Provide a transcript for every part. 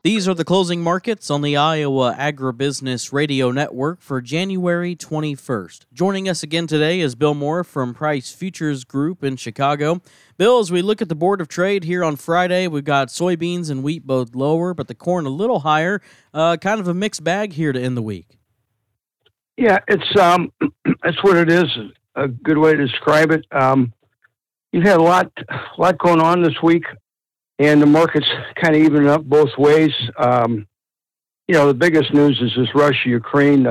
These are the closing markets on the Iowa Agribusiness Radio Network for January 21st. Joining us again today is Bill Moore from Price Futures Group in Chicago. Bill, as we look at the Board of Trade here on Friday, we've got soybeans and wheat both lower, but the corn a little higher. Kind of a mixed bag here to end the week. Yeah, it's that's what it is. A good way to describe it. You've had a lot going on this week, and the market's kind of evening up both ways. The biggest news is this Russia-Ukraine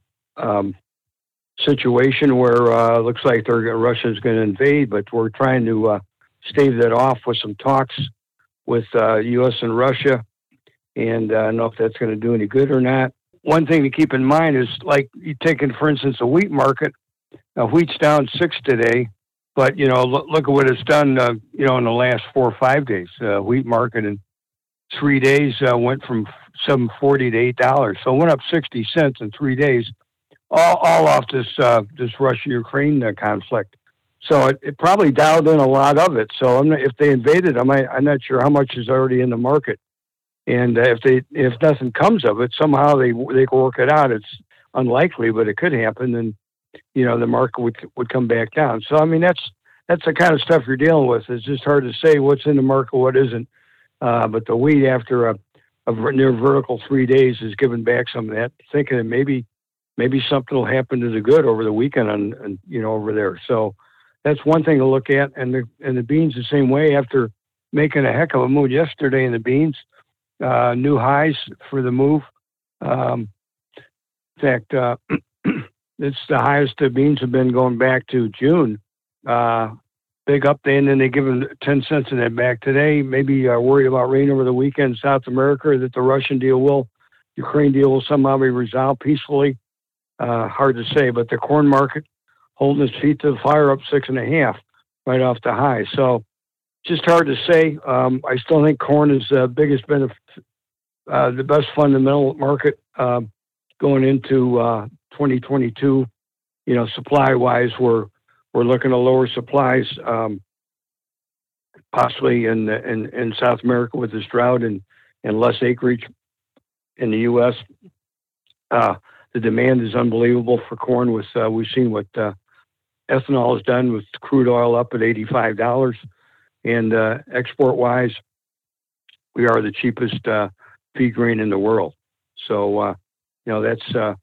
situation where it looks like Russia's going to invade, but we're trying to stave that off with some talks with U.S. and Russia, and I don't know if that's going to do any good or not. One thing to keep in mind is, like, you take in, for instance, the wheat market. Wheat's down 6 today, but, look at what it's done, in the last 4 or 5 days. Wheat market in 3 days went from $7.40 to $8. So it went up 60 cents in 3 days, all off this Russia-Ukraine conflict. So it probably dialed in a lot of it. So if they invaded, I'm not sure how much is already in the market. And if nothing comes of it, somehow they can work it out. It's unlikely, but it could happen, and the market would come back down. So that's the kind of stuff you're dealing with. It's just hard to say what's in the market, what isn't. But the wheat, after a near vertical 3 days, has given back some of that, thinking that maybe something will happen to the good over the weekend and over there. So that's one thing to look at. And the beans the same way, after making a heck of a move yesterday in the beans. New highs for the move. In fact, it's the highest the beans have been going back to June. Big up there, and then they give them 10 cents in that back today. Maybe worried about rain over the weekend in South America, that the Ukraine deal will somehow be resolved peacefully. Hard to say, but the corn market holding its feet to the fire, up 6.5 right off the high. So just hard to say. I still think corn is the biggest benefit, the best fundamental market going into 2022. Supply wise, we're looking at lower supplies, possibly in South America with this drought and less acreage in the U.S. The demand is unbelievable for corn. We've seen what ethanol has done with crude oil up at $85. And export-wise, we are the cheapest feed grain in the world. So, that's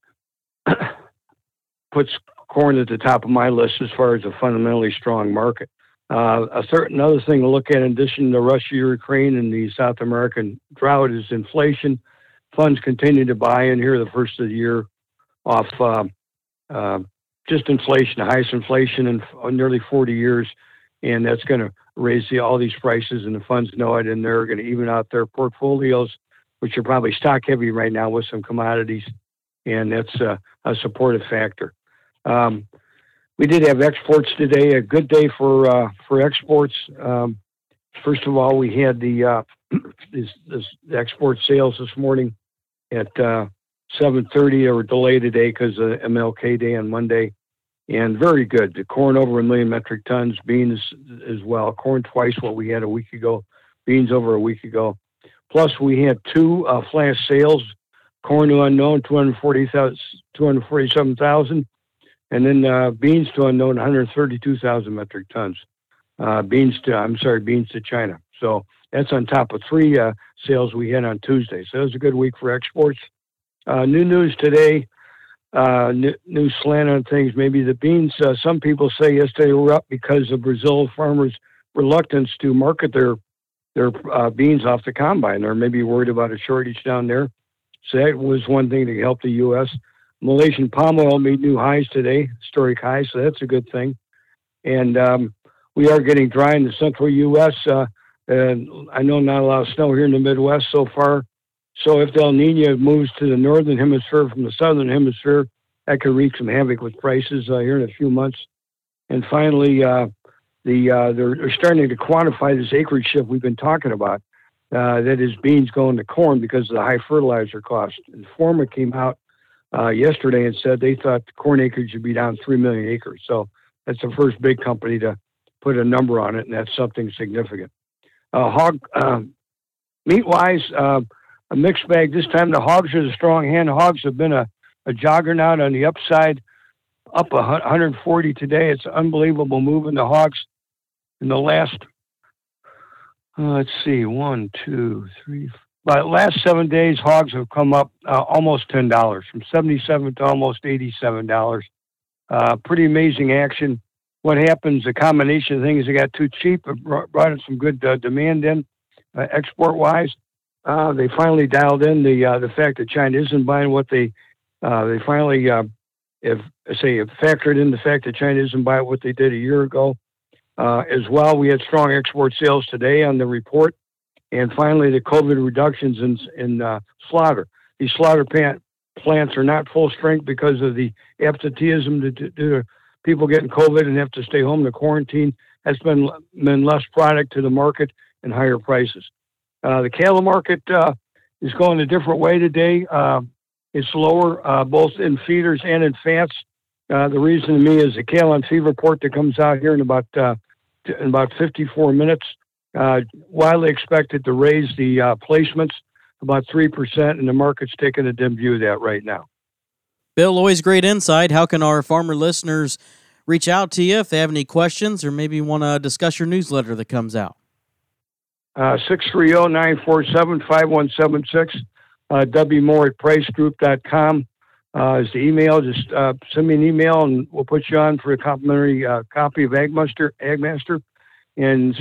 puts corn at the top of my list as far as a fundamentally strong market. Another thing to look at, in addition to Russia, Ukraine, and the South American drought, is inflation. Funds continue to buy in here the first of the year off just inflation, the highest inflation in nearly 40 years. And that's going to raise all these prices, and the funds know it, and they're going to even out their portfolios, which are probably stock heavy right now with some commodities, and that's a supportive factor. We did have exports today, a good day for exports. First of all, we had the export sales this morning at 7:30. They were delayed today because of MLK Day on Monday. And very good. The corn over 1 million metric tons, beans as well. Corn twice what we had a week ago, beans over a week ago. Plus, we had 2 flash sales. Corn to unknown, 247,000. And then beans to unknown, 132,000 metric tons. Beans to China. So that's on top of 3 sales we had on Tuesday. So it was a good week for exports. New news today. New slant on things. Maybe the beans, some people say yesterday were up because of Brazil farmers' reluctance to market their beans off the combine. They're maybe worried about a shortage down there. So that was one thing to help the U.S. Malaysian palm oil made new highs today, historic highs, so that's a good thing. And we are getting dry in the central U.S. And I know not a lot of snow here in the Midwest so far. So if the El Nino moves to the northern hemisphere from the southern hemisphere, that could wreak some havoc with prices here in a few months. And finally, they're starting to quantify this acreage shift we've been talking about. That is beans going to corn because of the high fertilizer cost. And Forma came out yesterday and said they thought the corn acreage should be down 3 million acres. So that's the first big company to put a number on it, and that's something significant. Meat-wise, a mixed bag. This time the hogs are the strong hand. Hogs have been a juggernaut on the upside, up 140 today. It's unbelievable moving the hogs in the last, let's see, 1, 2, 3, by the last 7 days, hogs have come up almost $10, from $77 to almost $87. Pretty amazing action. What happens, the combination of things, they got too cheap. It brought in some good demand in, export-wise. They finally dialed in the fact that China isn't buying what they finally, factored in the fact that China isn't buying what they did a year ago. As well, we had strong export sales today on the report. And finally, the COVID reductions in slaughter. These slaughter plants are not full strength because of the absenteeism due to people getting COVID and have to stay home to quarantine. That's been less product to the market and higher prices. The cattle market is going a different way today. It's lower, both in feeders and in fats. The reason to me is the cattle on feed report that comes out here in about 54 minutes. Widely expected to raise the placements about 3%, and the market's taking a dim view of that right now. Bill, always great insight. How can our farmer listeners reach out to you if they have any questions or maybe want to discuss your newsletter that comes out? 630-947-5176. wmoore@pricegroup.com is the email. Just send me an email, and we'll put you on for a complimentary copy of Agmaster. And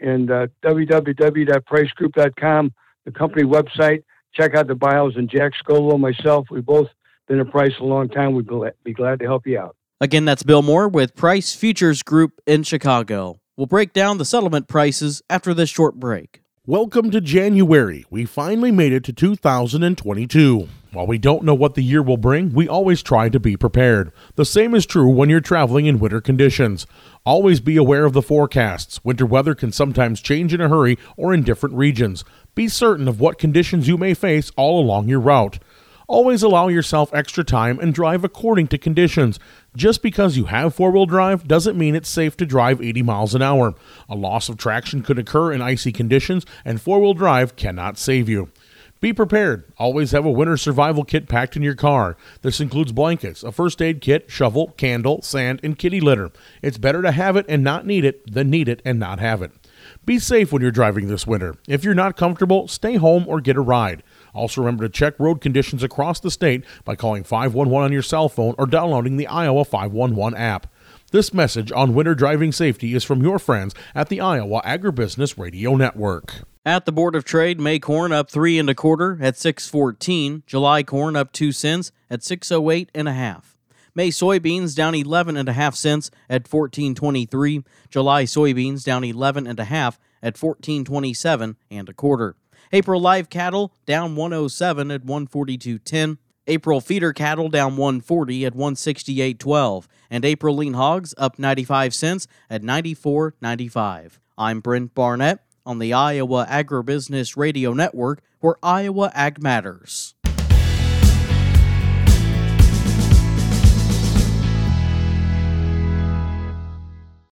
www.pricegroup.com, the company website. Check out the bios. And Jack Scoville and myself, we've both been at Price a long time. We'd be glad to help you out. Again, that's Bill Moore with Price Futures Group in Chicago. We'll break down the settlement prices after this short break. Welcome to January. We finally made it to 2022. While we don't know what the year will bring, we always try to be prepared. The same is true when you're traveling in winter conditions. Always be aware of the forecasts. Winter weather can sometimes change in a hurry or in different regions. Be certain of what conditions you may face all along your route. Always allow yourself extra time and drive according to conditions. Just because you have four-wheel drive doesn't mean it's safe to drive 80 miles an hour. A loss of traction could occur in icy conditions, and four-wheel drive cannot save you. Be prepared. Always have a winter survival kit packed in your car. This includes blankets, a first aid kit, shovel, candle, sand, and kitty litter. It's better to have it and not need it than need it and not have it. Be safe when you're driving this winter. If you're not comfortable, stay home or get a ride. Also remember to check road conditions across the state by calling 511 on your cell phone or downloading the Iowa 511 app. This message on winter driving safety is from your friends at the Iowa Agribusiness Radio Network. At the Board of Trade, May corn up 3 1/4 at $6.14. July corn up 2 cents at $6.08 1/2. May soybeans down 11 1/2 cents at $14.23. July soybeans down 11 1/2 at $14.27 1/4. April live cattle down 107 at 142.10. April feeder cattle down 140 at 168.12. And April lean hogs up 95 cents at 94.95. I'm Brent Barnett on the Iowa Agribusiness Radio Network, where Iowa Ag Matters.